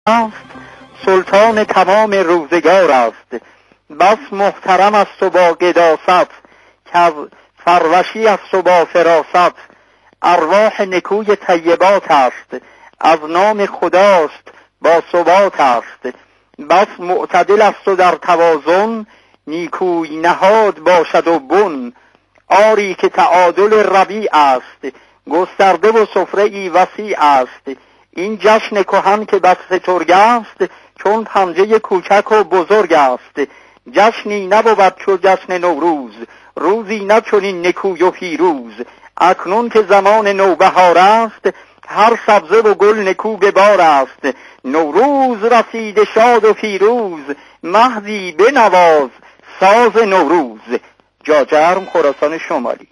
است سلطان تمام روزگار است. بس محترم است و با قداست که فروشی است و با فراست. ارواح نکوی طیبات است از نام خداست با ثبات است. بس معتدل است و در توازن نیکوی نهاد باشد و بن. آری که تعادل ربیع است گسترده و سفره ای وسیع است. این جشن کهن که بس سترگ است چون پنجه کوچک و بزرگ است. جشنی نبود چو جشن نوروز روزی نه چنین نکوی و پیروز. اکنون که زمان نوبهار است هر سبزه و گل نکو به بار است. نوروز رسید شاد و پیروز مهدی بنواز ساز نوروز. جاجرم، خراسان شمالی.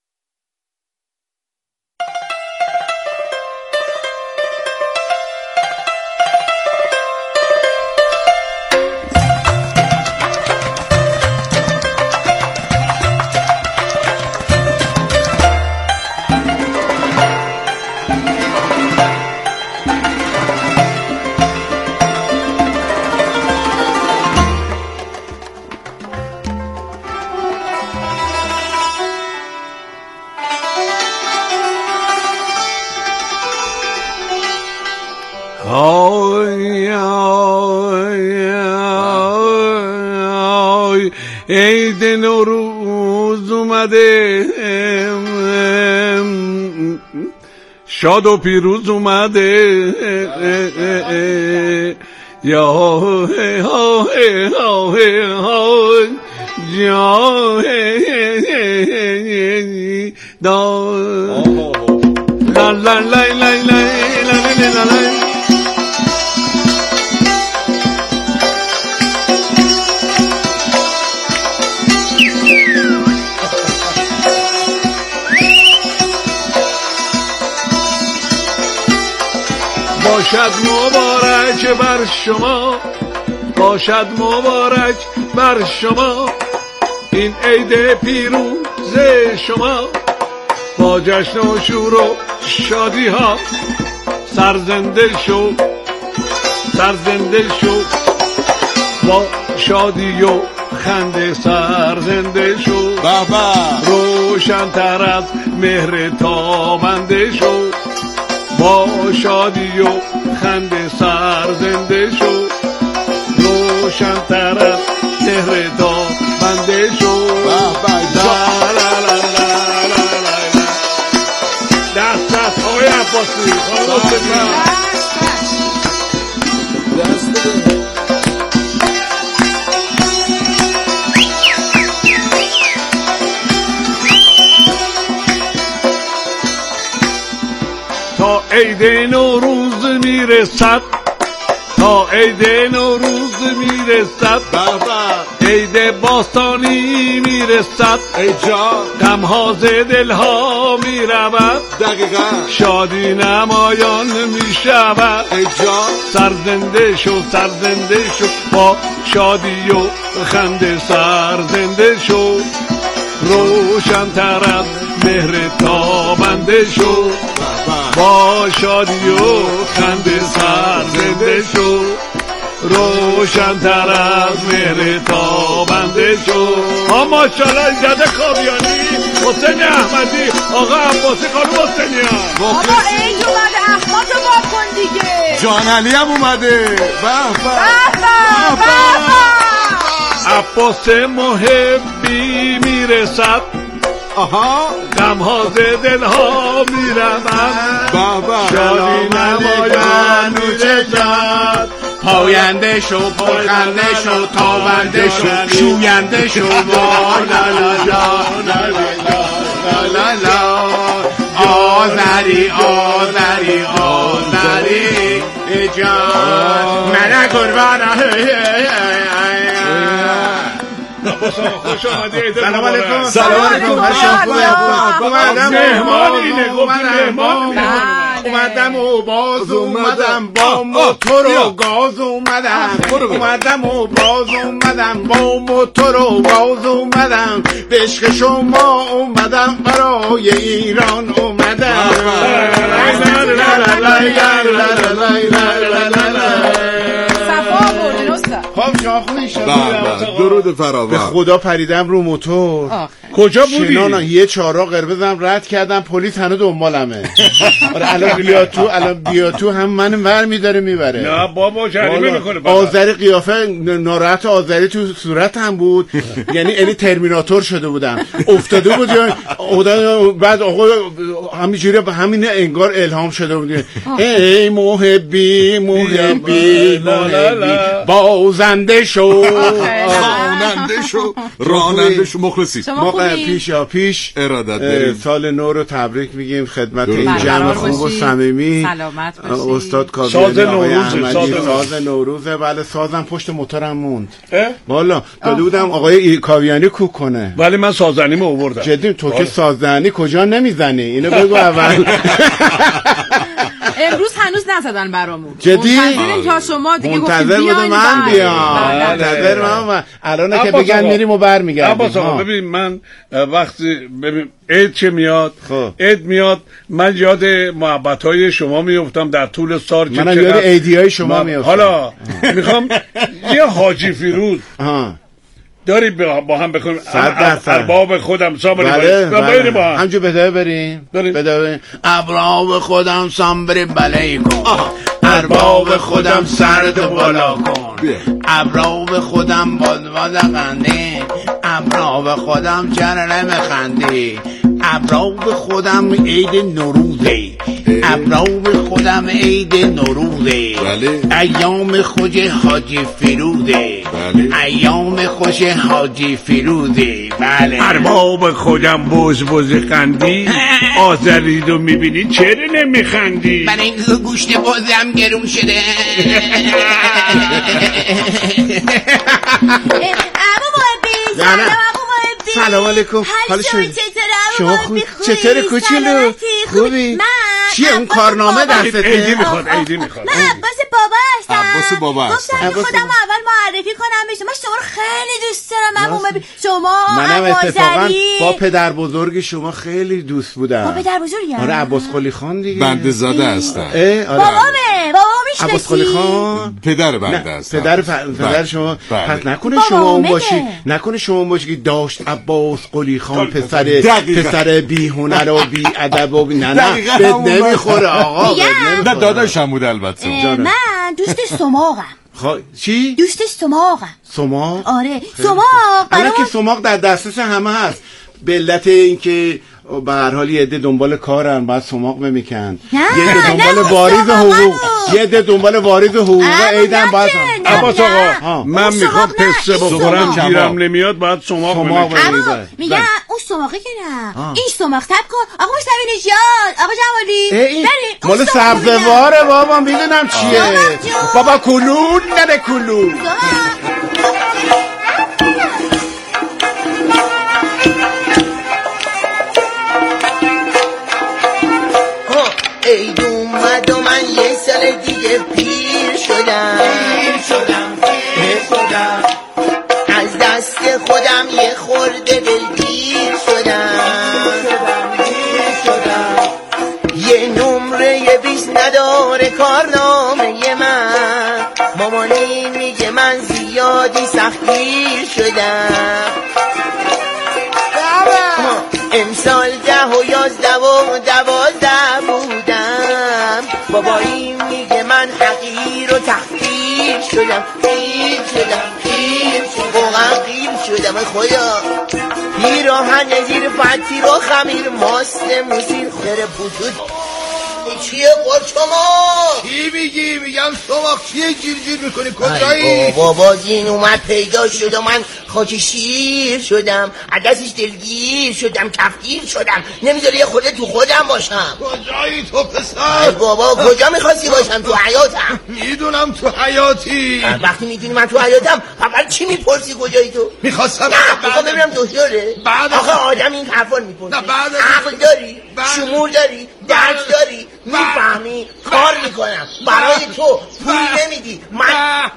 عید نوروز اومده شاد و پیروز اومده یا باشد مبارک بر شما، باشد مبارک بر شما این عید پیروز شما. با جشن و شور و شادی ها سرزنده شو، سرزنده شو. با شادی و خنده سرزنده شو. بابا روشن تر از مهر تابنده شو. با شادی و خنده سرزنده شو. روشن تر از مهر تابنده شو. دست دست آقای عباسی دست بده. تا عید نوروز میرسد، تا عید نوروز میرسد، عید باستانی میرسد. ای جان غم‌ها ز دل‌ها میرود، دقیقاً شادی نمایان میشود. ای جان سرزنده شو، سرزنده شو. با شادی و خنده سرزنده شو. روشن تر از مهر تابنده شو. با شادی و خنده سرزنده شو. روشن تر از مهر تابنده شو. ماشاءالله ایجاد کاویانی، حسین احمدی، آقا عباسی، خانم حسینیان. آقا عید اومده، اخماتو با کن دیگه. جان علی هم اومده. به به عباس محبی میرسد. غم‌ها ز دل‌ها میرود. شادی نمایان میرسد. پاینده شو، پرخنده شو، تابنده شو، شوینده شو. آذری آذری آذری جان من قربانه. خوش آمدید. سلام علیکم. سلام علیکم. مهمان اینه، گفتی مهمان. اومدم و باز اومدم با موتور و گاز اومدم اومدم و باز اومدم با موتور و گاز اومدم به عشق شما اومدم برای ایران اومدم خب شما خونی شد درود فراوان. به خدا پریدم رو موتور. کجا بودی؟ شنانا یه چهارراه قرمزم رد کردم، پلیس هنوز دنبالمه. آره الان بیا تو هم من ور میداره میبره. نه بابا جریمه میکنه. آذری قیافه ناراحت آذری تو صورتم بود. یعنی ترمیناتور شده بودم. افتاده بود بعد آقا همینجوری همین انگار الهام شده بود. ای محبی محبی محبی بازنده شو خواننده شو راننده شو مخلصی. پیش ارادت داریم. سال نو رو تبریک میگیم خدمت این جمع خوب و صمیمی. سلامت باشید. استاد کاویانی آقای احمدی. ساز نوروزه. بله سازم پشت موتورم موند. والا داده بودم آقای کاویانی کوک کنه. ولی من سازنیمو آوردم. جدی تو که سازنی کجا نمیزنی اینو بگو اول. امروز هنوز نزدن برامون. جدی؟ منتظریم تا شما دیگه گفتید منتظر بودم من بیام. منتظر من الان که بگن میریم و برمیگردیم. ببین من وقتی ببین عید چه میاد عید میاد من یاد محبت‌های شما میافتم در طول سال. منم یاد عیدیای شما میافتم. حالا میخوام یه حاجی فیروز داری با هم بکنیم. ارباب خودم سامبری بریم با هم همجور بدایه بریم ارباب خودم سامبری بلایی کن ارباب خودم سرد بالا کن ارباب خودم باد قنده ارباب خودم چرا نمیخندی ابراب خودم عید نوروزه ابراب خودم عید نوروزه ایام خوش حاجی فیروزه ایام خوش حاجی فیروزه بله ارباب خودم بز قندی آذریدو میبینی چرا نمیخندی من این گوشت بازم گرون شده سلام علیکم. حال شما خوب؟ چطوره کوچولو؟ خوبی؟ چیه اون کارنامه دستته؟ عیدی میخواد من عباس بابا هستم. گفتم خودم اول معرفی کنم به شما. شما رو خیلی دوست دارم. شما منم اتفاقا با پدر بزرگ شما خیلی دوست بودم. با پدر بزرگی؟ آره عباس قلی خان دیگه. بنده زاده هستن. بابا میشناسی؟ عباس قلی خان پدر بنده هستن. پدر شما. پس نکنه شما اون باشی. نکنه شما اون باشی که داشت عباس قلی خان پسر بی هنر و بی ادب و نه نمیخوره آقا. نه داداشم بود البته. من دوست سماقم. چی؟ دوست سماقم. سماق؟ آره سماق. الان که سماق در دسترس همه هست. به علت اینکه به هر حال یه عده دنبال کارن بعد سماق میکن. یه عده دنبال واریز حقوق. یه عده دنبال واریز حقوق عیدن بعد. عباس آقا من میخوام پسته بخورم گیرم نمیاد بعد سماق میگن اون سماقه که نه این سماق تب کن. آقا مشتبه نژاد آقا جمالی مال سبزواره بابا میدونم چیه. بابا کلون نده کلون. عید اومد و من یه سال دیگه پیر شدم از دست خودم یه خورده دلگیر شدم یه نمره 20 نداره کارنامه من مامانی میگه من زیادی سختگیر شدم امسال 10 و 11 و 12 بودم بابایی میگه من حقیر و تحقیر شدم واقعا قیر شدم خدا پیراهن زیر فتی رو خمیر ماست موسیر خیره پوشود چیه شما؟ چی میگی؟ میگم سماق چیه جیر میکنی کجایی؟ بابا دین اومد پیدا شد و من خاک شیر شدم از دستش دلگیر شدم کفگیر شدم نمیذاره یه خورده تو خودم باشم. کجایی تو پسر؟ بابا کجا میخواستی باشم؟ تو حیاتم. میدونم تو حیاتی. وقتی میدونی من تو حیاتم فقط چی میپرسی کجایی تو؟ میخواستم نه بخوام ببینم دکتره. بعد آخه آدم این حرفا میپرسه. نه بعد عقل داری؟ شمول داری، درک داری، میفهمی؟ کار میکنم برای تو، پول نمیدی من.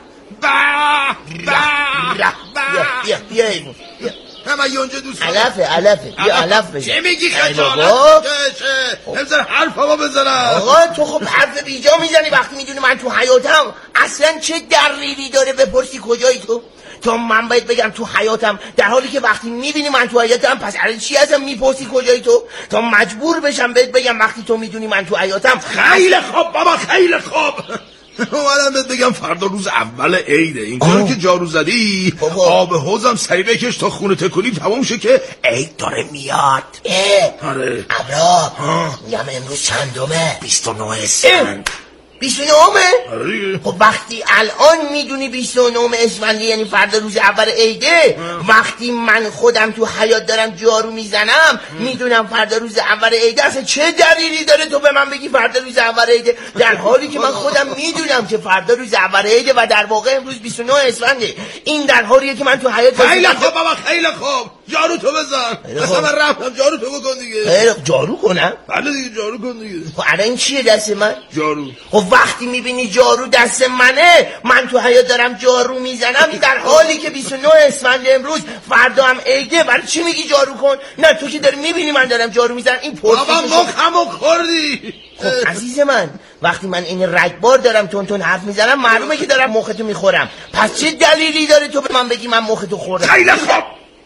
بیا ایمون همه اونجا دوست علفه بیا علف بزن. چه میگی خجالت چه نمیزن حرف هوا بزنم. آقا تو خب حرف بیجا میزنی وقتی میدونی من تو حیاتم. اصلا چه دلیلی داره بپرسی کجایی تو؟ تا من باید بگم تو حیاتم، در حالی که وقتی میبینی من تو حیاتم پس علی چی هستم میپرسی کجایی تو؟ تا مجبور بشم بهت بگم وقتی تو میدونی من تو حیاتم. خیلی خوب بابا خیلی خوب. اومدم بهت بگم فردا روز اول عیده، اینجا که جارو زدی آب حوضم سری بکش تا خونه تکونی تمام شه که عید داره میاد. آره ابرا میگم امروز چندمه؟ 29 اسفند. 29؟ خب وقتی الان میدونی 29 اسفند یعنی فردا روز اول عیده، وقتی من خودم تو حیات دارم جارو میزنم میدونم فردا روز اول عیده، اصلا چه دلیلی داره تو به من بگی فردا روز اول عیده در حالی که من خودم میدونم که فردا روز اول عیده و در واقع امروز 29 اسفنده. این در حالیه که من تو حیات خیلی خوب بابا خیلی خوب. جارو تو بزن. اصلا من رفتم جارو تو بکن دیگه. جارو کنم؟ بله دیگه جارو کن دیگه. خب الان این چیه دست من؟ جارو. خب وقتی میبینی جارو دست منه، من تو حیات دارم جارو میزنم در حالی که 29 اسفند امروز فردا هم عیده، برای چی میگی جارو کن؟ نه تو که داری میبینی من دارم جارو میزنم. این بابا مخمو خوردی. خب عزیز من وقتی من این رگبار دارم تون حرف میزنم معلومه که دارم مختو میخورم. پس چه دلیلی داره تو به من بگی من مختو خوردم؟ خیلی خوب.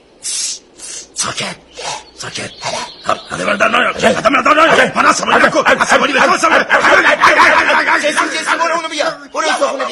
ساکت هده بردار ناید هده بردار ناید پناه سمانی نکن سمانی به تو سمانی برو اونو بیا برو اونو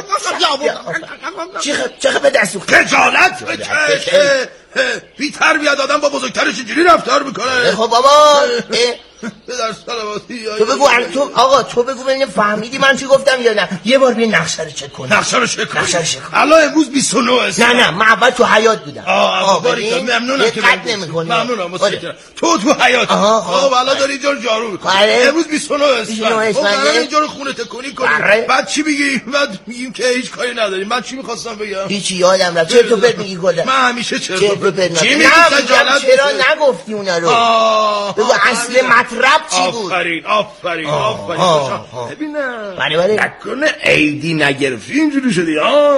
بیا چه به دستو خجالت بکش. بی تربیت آدم با بزرگترش اینجوری رفتار میکنه. خب بابا در سلامتی. تو بگو ببینم فهمیدی من چی گفتم یا نه؟ یه بار بیا نقشه رو چک کن. نقشه رو چک کن. الان امروز 29 است. نه من اول تو حیات بودم. باریکلا ممنونم که قد نمی‌کنی. ممنونم متشکرم. تو حیات. خب الان داری اینجا رو جارو می‌کنی. امروز 29 است. خب الان اینجا رو خونه تکونی کنی. بعد چی میگی؟ بعد میگیم که هیچ کاری نداریم. من چی می‌خواستم بگم؟ هیچ یادم رفت. چرت و پرت میگی کلا. من همیشه چرت و پرت. چی میگی؟ چرا نگفتی اونا رو؟ بگو اصل مطلب چی بود؟ آفرین ببینم بله نکنه عیدی نگرفتی اینجوری شدی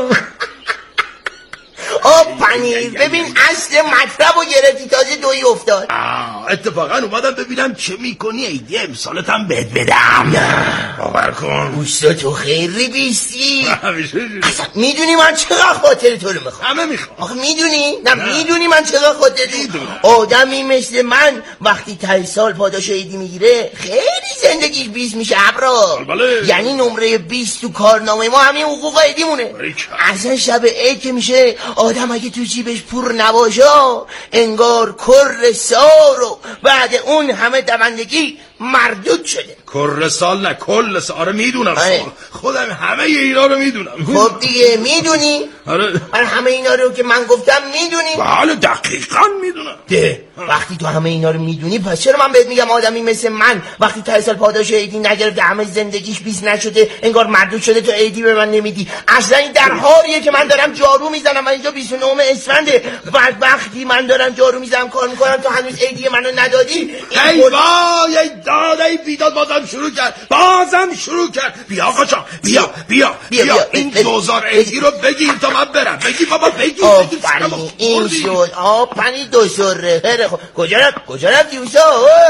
پنیر ببین اصل مطلب رو گرفتی تازه دوی افتاد. اتفاقا اومدم ببینم چه میکنی عیدی امسالت هم بهت بدم. باور کن اوستا تو خیلی بیستی. اصلا میدونی من چقدر خاطر تو رو میخوام؟ همه میخوام. آخه میدونی؟ نه میدونی من چقدر خاطر آدمی مثل من وقتی ته سال پاداش عیدی میگیره خیلی زندگیش 20 میشه ابرا. یعنی نمره 20 تو کارنامه ما همین حقوق عیدی مونه. اصلا شب عید که میشه آدم اگه تو جیبش پول نباشه انگار کر سال و بعد اون همه دوندگی مردود شده. کر سال نه کل سال. آره میدونم خودم همه اینا رو میدونم. خب دیگه میدونی؟ آره همه اینا رو که من گفتم میدونی؟ بله دقیقاً میدونم. وقتی تو همه اینا رو میدونی پس چرا من بهت میگم آدمی مثل من وقتی تا سال پاداش عیدی نگرفته همه زندگیش 20 نشده انگار مردود شده تو عیدی به من نمیدی؟ اصلا این در حالیه که من دارم جارو میزنم و اینجا 29 اسفنده. بعد وقتی من دارم جارو میزنم کار میکنم تو هنوز عیدی منو ندادی. ای وای ای داد ای بیداد بازم شروع کرد. بیا آقا جان بیا این 2000 عیدی رو بگیر تا من برم. بگی بابا بگی. این شد پنی 2000. کجا رفتی اوسا؟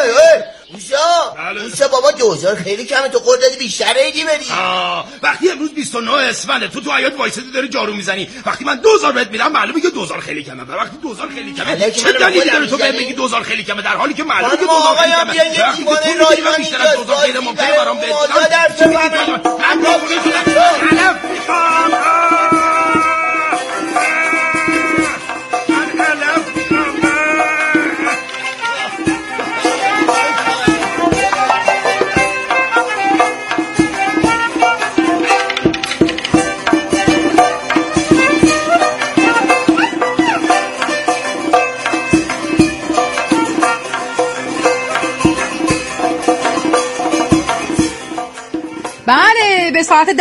اوسا بابا 2000 خیلی کمه. تو خورد دادی بیشتر عیدی بدی. وقتی امروز 29 اسفنده تو حیات وایسادی داری جارو میزنی، وقتی من 2000 بهت میدم معلومه که 2000 خیلی کمه. وقتی 2000 خیلی کمه چه دلیلی داره تو بهم بگی 2000 خیلی کمه در حالی که معلومه که 2000 خیلی کمه؟ وقتی تو میگی بیشتر از 2000 غیر ممکنه برام بهت به ساعت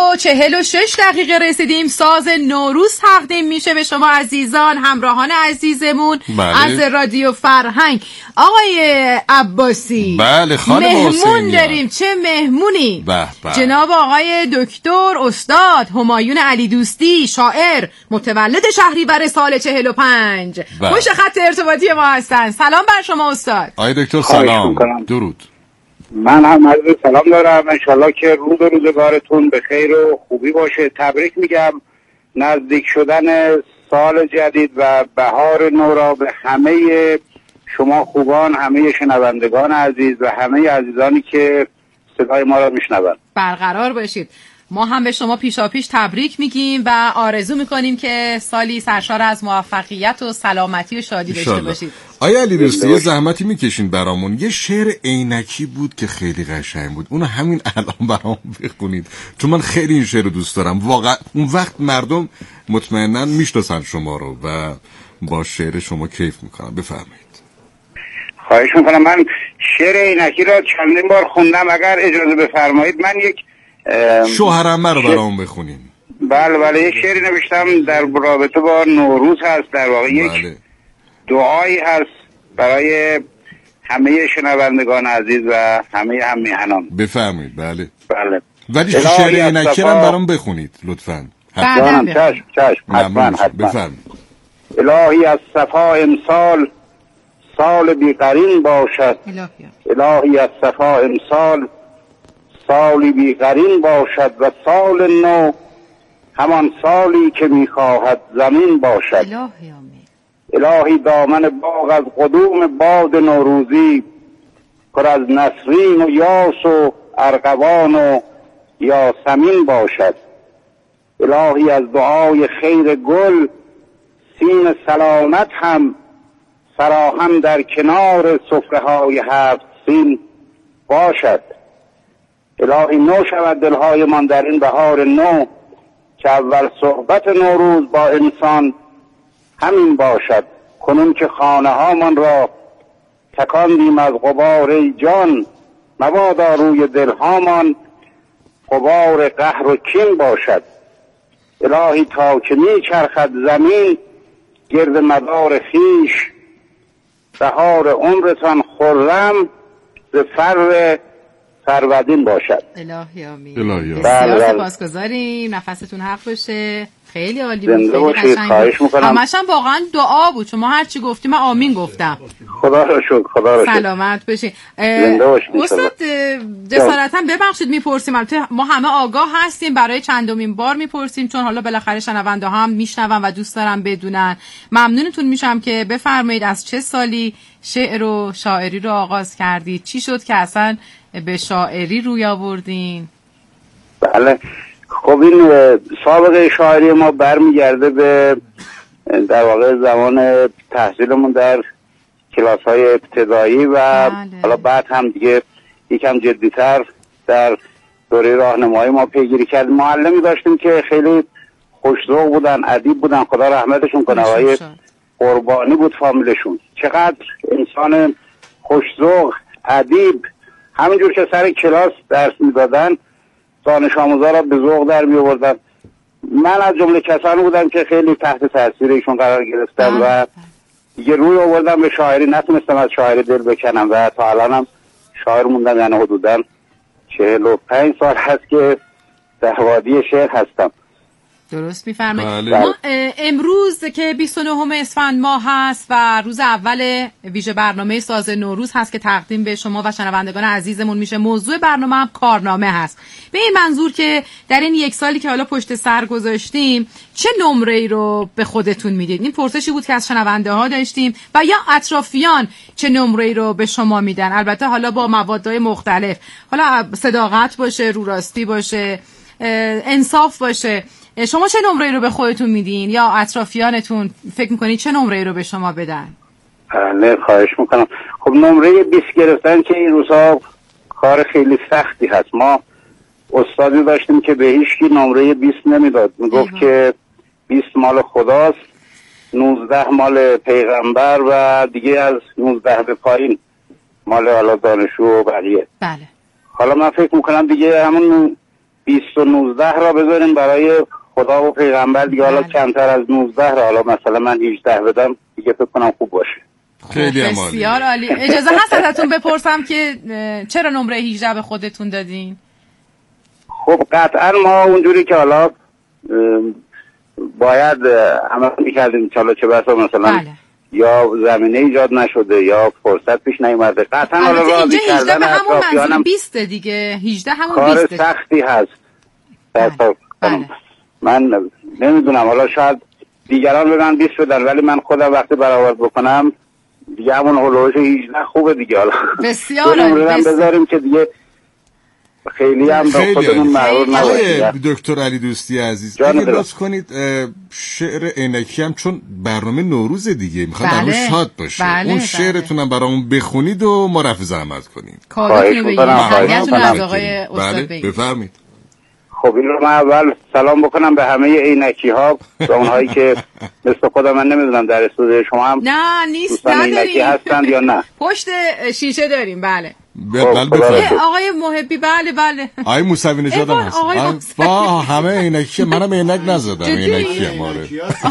10:46 رسیدیم. ساز نوروز تقدیم میشه به شما عزیزان، همراهان عزیزمون از رادیو فرهنگ. آقای عباسی، بله خانم مهمون داریم. چه مهمونی؟ جناب آقای دکتر استاد همایون علی دوستی، شاعر، متولد شهریور سال 45 پشت خط ارتباطی ما هستن. سلام بر شما استاد. آقای دکتر سلام، درود. من هم عرض سلام دارم، انشالله که روز روزگارتون به خیر و خوبی باشه. تبریک میگم نزدیک شدن سال جدید و بهار نو را به همه شما خوبان، همه شنوندگان عزیز و همه عزیزانی که صدای ما را میشنوند. برقرار باشید. ما هم به شما پیشاپیش تبریک میگیم و آرزو میکنیم که سالی سرشار از موفقیت و سلامتی و شادی داشته باشید. آیا علی دوستی یه زحمتی میکشین برامون؟ یه شعر عینکی بود که خیلی قشنگ بود، اونو همین الان برام بخونید، چون من خیلی این شعر رو دوست دارم. واقعا اون وقت مردم مطمئناً میشناسن شما رو و با شعر شما کیف میکنن. بفرمایید. خواهش میکنم. من شعر عینکی را چندین بار خوندم، اگر اجازه بفرمایید من یک شوهرمه رو برام بخونین. بله یک شعری نوشتم در رابطه با نوروز هست، در واقع یک دعایی هست برای همه شنوندگان عزیز و همه هم میهنان. بفرمایید. بله ولی شعر عینکی رو برام بخونید لطفاً. حتما. بفرمایید. الهی از صفا امسال سال بیقرین باشد، الهی از صفا امسال سالی بیقرین باشد و سال نو همان سالی که میخواهد زمین باشد. الهی دامن باغ از قدوم باد نوروزی پر از نسرین و یاس و ارغوان و یاسمین باشد. الهی از دعای خیر گل سین سلامت هم فراهم در کنار سفره‌های هفت سین باشد. الهی نو شود دلهای من در این بهار نو که اول صحبت نوروز با انسان همین باشد. کنون که خانه ها من را تکاندیم از غبار جان، مبادا روی دلهامان غبار قهر و کین باشد. الهی تا که می چرخد زمین گرد مدار خیش، بهار عمرتان خرم ز فر فرودین باشد. الهی آمین. بسیار سپاسگزاریم، نفستون حق باشه. خیلی عالی بود، خیلی قشنگ بود. همش هم واقعا دعا بود، چون ما هر چی گفتیم من آمین گفتم. خدا رو شکر. سلامت باشین. استاد جسارتا ببخشید میپرسیم، البته ما همه آگاه هستیم، برای چندمین بار میپرسیم چون حالا بالاخره شنونده ها هم میشنون و دوست دارم بدونن. ممنونتون میشم که بفرمایید از چه سالی شعر و شاعری رو آغاز کردید؟ چی شد که اصلا به شاعری روی آوردین؟ بله خب این سابقه شاعری ما برمیگرده به در واقع زمان تحصیلمون در کلاس‌های ابتدایی و حالا بعد هم دیگه یکم جدی‌تر در دوره راهنمایی ما پیگیری کردیم. معلمی داشتیم که خیلی خوش‌ذوق بودن، ادیب بودن، خدا رحمتشون کنه، آقای قربانی بود فامیلشون. چقدر انسان خوش‌ذوق، ادیب، همینجور که سر کلاس درس میدادن دانش آموزا را به ذوق در می آوردن. من از جمله کسانی بودم که خیلی تحت تاثیر ایشون قرار گرفتم و دیگه روی آوردم به شاعری، نتونستم از شاعری دل بکنم و تا الانم شاعر موندم. یعنی حدوداً 45 سال هست که در وادی شعر هستم. درست میفرمایید. ما امروز که 29 اسفند ماه هست و روز اول ویژه برنامه ساز نوروز هست که تقدیم به شما و شنوندگان عزیزمون میشه. موضوع برنامه هم کارنامه هست، به این منظور که در این یک سالی که حالا پشت سر گذاشتیم چه نمره‌ای رو به خودتون میدید. این پرسشی بود که از شنونده ها داشتیم و یا اطرافیان چه نمره‌ای رو به شما میدن. البته حالا با موادهای مختلف، حالا صداقت باشه، رو راستی باشه، انصاف باشه. شما چه نمره‌ای رو به خودتون میدین یا اطرافیانتون فکر میکنید چه نمره‌ای رو به شما بدن؟ نه خواهش میکنم. خب نمره 20 گرفتن که این روزها کار خیلی سختی هست. ما استادی داشتیم که به هیچ کی نمره 20 نمیداد، میگفت که 20 مال خداست، 19 مال پیغمبر و دیگه از 19 به پایین مال حالا دانشجو و بقیه. بله. حالا من فکر میکنم دیگه همون 20 و 19 را بذاریم برای خدا و پیغمبر دیگه. حالا کمتر از 19 را، حالا مثلا من 18 بدم دیگه فکر کنم خوب باشه. خیلی عالی. بسیار عالی. اجازه هست ازتون بپرسم که چرا نمره 18 به خودتون دادین؟ خب قطعا ما اونجوری که حالا باید عمل میکردیم، چه بسا مثلا یا زمینه ایجاد نشده یا فرصت پیش نیومده. قطعا حالا راضی کردن اطرافیانم 20 دیگه 18 همون 20 کار سختی هست. من نمیدونم، حالا شاید دیگران بگن 20 بدن، ولی من خودم وقتی برآورد بکنم دیگه همون هولوش 18 خوبه دیگه. حالا بسیار بذاریم که دیگه خیلی هم به خودمون مغرور نباشید. دکتر علی دوستی عزیز اگه لطف کنید شعر عینکی هم چون برنامه نوروز دیگه میخواد برنامه شاد باشه، اون شعرتون هم برامون بخونید و ما رفع زحمت کنیم. خواهش می‌کنم از آقای استاد بگید. بفرمایید. خب این رو من اول سلام بکنم به همه عینکی ها، به اونهایی که مثل خودم، من نمیدونم در استودیو شما هم نه نیست عینکی هستن یا نه. پشت شیشه داریم. بله آقای محبی. بله آقای موسوی نژاد هم هست. با همه عینکی، منم عینک نزدم. عینکی ماره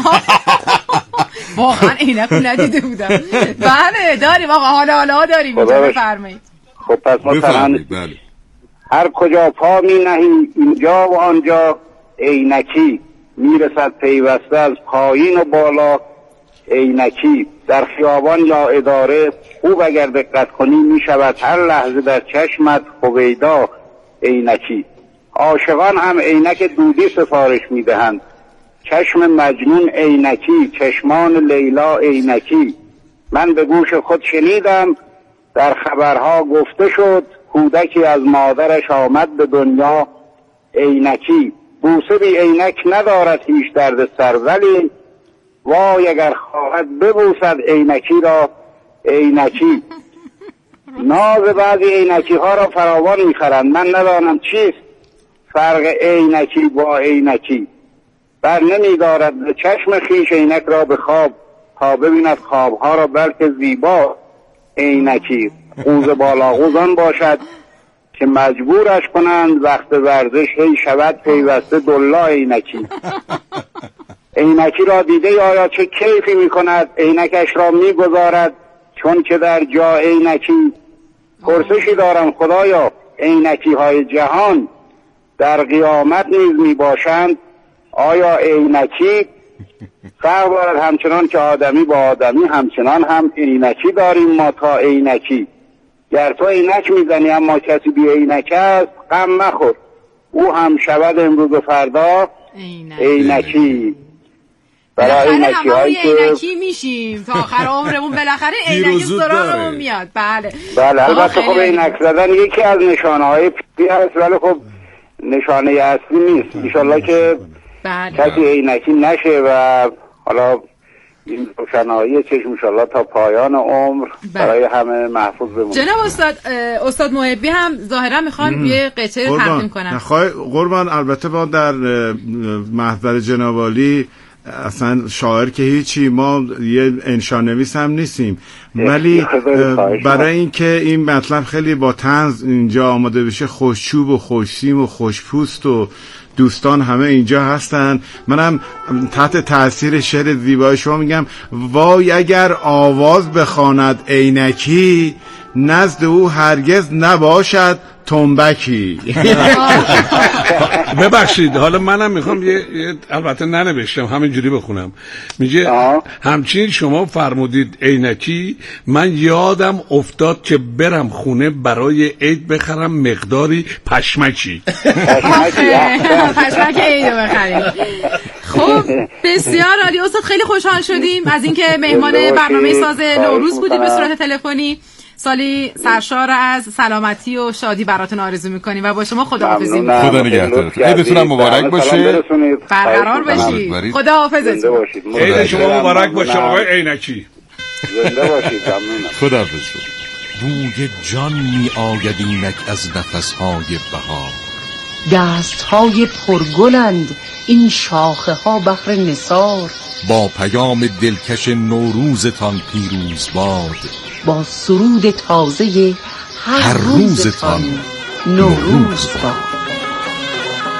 واقعا عینک ندیده بودم. بله داریم آقا، حالا داریم. بفرمایید. خب پس ما بله. هر کجا پا می نهی اینجا و آنجا عینکی، میرسد پیوسته از پایین و بالا عینکی. در خیابان یا اداره خوب اگر دقت کنی می شود هر لحظه در چشمت هویدا عینکی. عاشقان هم عینک دودی سفارش می دهند، چشم مجنون عینکی، چشمان لیلا عینکی. من به گوش خود شنیدم در خبرها گفته شد، کودکی از مادرش آمد به دنیا عینکی. بوسه بی عینک ندارد هیچ درد سر، ولی وای اگر خواهد ببوسد عینکی را عینکی. ناز بعضی عینکی ها را فراوان میخرند، من ندانم چیست فرق عینکی با عینکی. بر نمیدارد به چشم خویش عینک را به خواب، تا ببیند خوابها را بلکه زیبا عینکی. قوز بالاقوز آن باشد که مجبورش کنند وقت ورزش هی شود پیوسته دلا عینکی. عینکی را دیده آیا چه کیفی میکند، عینکش را میگذارد چون که در جا عینکی. پرسشی دارم خدایا، عینکی های جهان در قیامت نیز میباشند، آیا عینکی فرق دارد؟ همچنان که آدمی با آدمی همچنان هم عینکی داریم ما تا عینکی. گر تو عینک میزنی اما کسی بی عینک است، غم مخور، او هم شود امروز و فردا عینکی. برای عینکی هایی که عینکی میشیم تا آخر عمرمون، بالاخره عینکی سراغمون میاد. بله البته خب عینک زدن یکی از نشانه های پیری هست، ولی خب نشانه اصلی نیست. انشالله که کسی عینکی نشه و حالا این روشنایی چشم انشالله تا پایان عمر برای همه محفوظ بمونه. جناب استاد محبی هم ظاهرا میخوان یه قطعه تقدیم کنن. قربان، البته با در محضر جناب عالی اصلا شاعر که هیچی، ما یه انشانویس هم نیستیم، ولی برای اینکه این مطلب خیلی با طنز اینجا آماده بشه، خوشچوب و خوشسیم و خوشپوست و دوستان همه اینجا هستن، منم تحت تاثیر شعر زیبای شما میگم وای اگر آواز بخواند عینکی، نزد او هرگز نباشد تنبکی. ببخشید حالا منم میخوام یه البته ننوشتم همینجوری بخونم. میگه همچنین شما فرمودید عینکی، من یادم افتاد که برم خونه برای عید بخرم مقداری پشمکی. پشمک عید بخریم. خب بسیار عالی استاد، خیلی خوشحال شدیم از اینکه مهمان برنامه ساز نوروز بودید به صورت تلفنی. سالی سرشار از سلامتی و شادی براتون آرزو میکنیم و با شما خداحافظی میکنیم. خدا نگهدارتون. عیدتون مبارک باشه. برقرار باشید. خداحافظتون. عید شما مبارک باشه آقای عینکی. زنده باشید. ممنونم. خداحافظ. بوی جان می آید اینک از نفس‌های بهار، دست‌های پرگلند این شاخه ها بحر نثار. با پیام دلکش نوروزتان پیروز باد، با سرود تازه هر روزتان نوروز باد.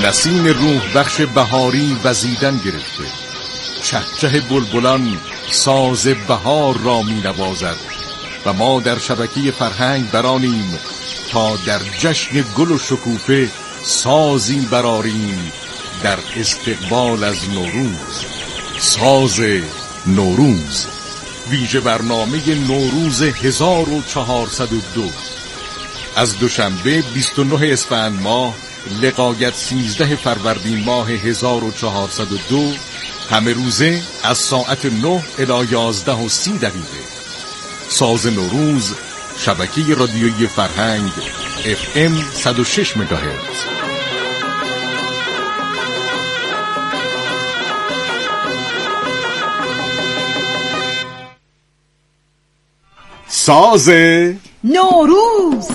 نسیم روح بخش بهاری وزیدن گرفته، چهچه بلبلان ساز بهار را می نوازد و ما در شبکه فرهنگ برانیم تا در جشن گل و شکوفه سازی براریم در استقبال از نوروز. ساز نوروز، ویژه برنامه نوروز 1402 از دوشنبه 29 اسفند ماه لقایت 13 فروردین ماه 1402 همه روزه از ساعت 9 الی 11:30. ساز نوروز، شبکه رادیویی فرهنگ FM 106 مگاهرتز. ساز نوروز.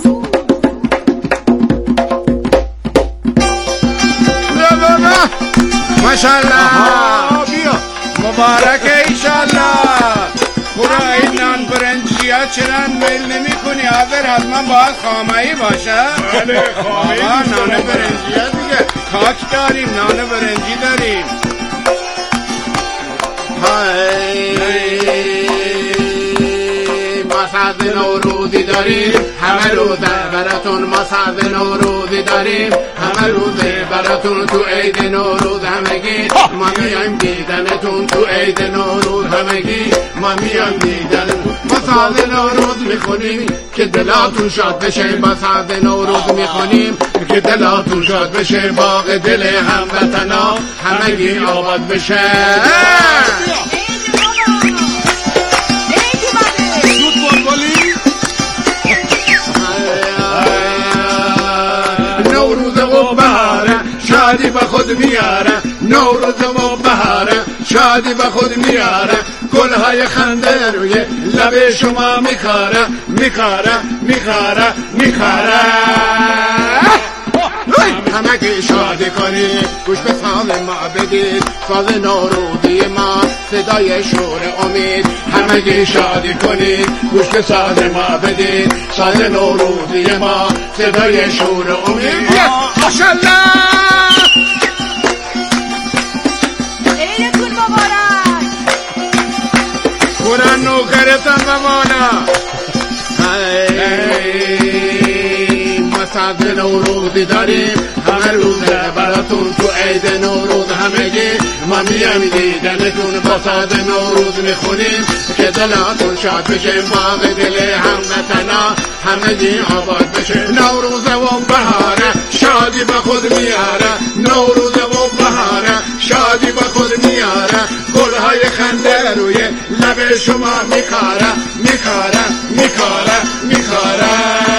ماشاءالله بیا مبارک ایشالله. برا این نان برنجی ها چرا میل نمی کنی؟ آبر حتما باید خامه‌ای باشه. بله خامه‌ای. نان برنجی ها دیگه کاک داریم، نان برنجی داریم. مسعد نوروزی داریم، همه روزه براتون مسعد نوروزی داریم، همه روزه براتون تو عید نوروز همگی ما میایم دیدنتون، تو عید نوروز همگی ما میایم دیدنتون. مسعد نوروز میخونیم که دلاتون شاد بشه، مسعد نوروز میخونیم که دلاتون شاد بشه، باغ دل هموطنا همگی آباد بشه. نوروز و بهاره شادی به خود میاره، نوروز و بهاره شادی به خود میاره، گلهای خنده روی لب شما میکاره میکاره میکاره میکاره. همگی شادی کنید، گوش به ساز ما بدید، ساز نوروزی ما صدای شور امید. همگی شادی کنید، گوش به ساز ما بدید، ساز نوروزی ما صدای شور امید. ماشاءالله عیدتون مبارک. قرآن نوکرتان بمانا. مسعد نوروزی داریم، همه روزه براتون تو عید نوروز همگی ما میایم دیدنتون، با ساز نوروز میخونیم که دلاتون شاد بشه، باغ دل هموطنا همگی آباد بشه. نوروز و بهاره شادی به خود میاره، نوروز و بهاره شادی به خود میاره، گلهای خنده روی لب شما میکاره میکاره میکاره میکاره.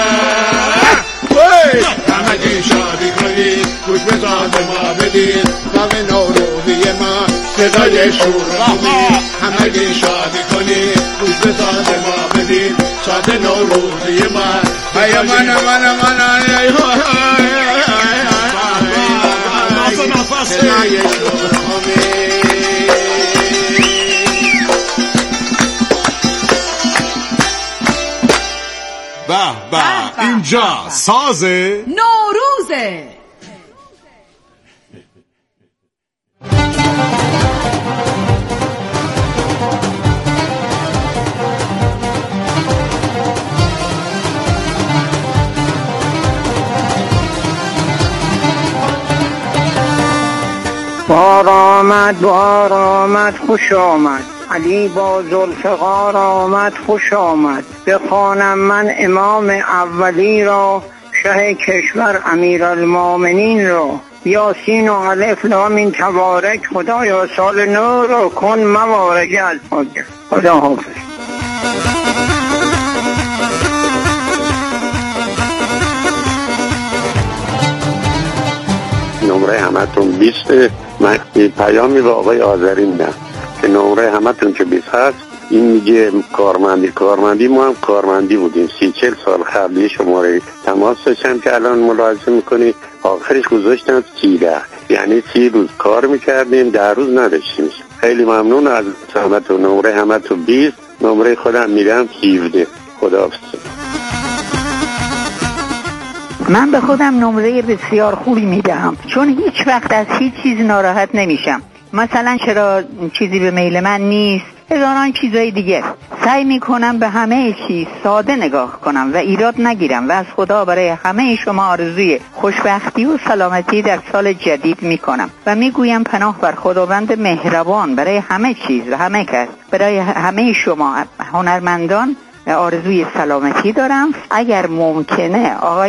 همگی شادی کنید، گوش به ساز ما بدید، باغ نوروزی ما صدای شور امید. همگی شادی کنید، گوش به ساز ما بدید، ساز نوروزی ما. ای من صدای شور امید. به به، اینجا ساز نوروزه. بار آمد خوش آمد، علی با ذوالفقار آمد خوش آمد. بخوانم من امام اولی را، شه کشور امیرالمومنین را. یاسین و الف لام این تبارک، خدایا سال نو را کن مبارک الفاجر. خدا حافظ. نمره همتون 20. من پیامی به آقای آذری میدم که نمره همتون که 20 هست. این میگه کارمندی ما هم کارمندی بودیم 30-40 سال قبل. شماره تماس داشتم که الان ملاحظه میکنی آخرش گذاشتم 13، یعنی 30 روز کار میکردیم 10 روز نداشتیم. خیلی ممنون از همتون. نمره همتون 20، نمره خودم میدم 17. خداحافظ. من به خودم نمره بسیار خوبی میدهم، چون هیچ وقت از هیچ چیز ناراحت نمیشم. مثلا چرا چیزی به میل من نیست، هزاران چیزای دیگه. سعی میکنم به همه چیز ساده نگاه کنم و ایراد نگیرم و از خدا برای همه شما آرزوی خوشبختی و سلامتی در سال جدید میکنم و میگویم پناه بر خداوند مهربان برای همه چیز و همه کس. برای همه شما هنرمندان آرزوی سلامتی دارم. اگر ممکنه آقای